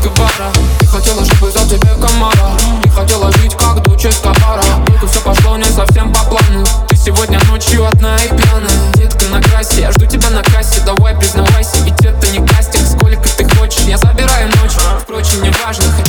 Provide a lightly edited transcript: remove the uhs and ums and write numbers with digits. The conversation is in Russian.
бутылкой бара. Не хотела, чтобы взял тебе комара. Не хотела жить, как дочь Эскобара. Только все пошло не совсем по плану. Ты сегодня ночью одна и пьяная. Детка, накрасься, я жду тебя на кассе. Давай признавайся, ведь это не кастинг. Сколько ты хочешь, я забираю ночь. Впрочем, не важно.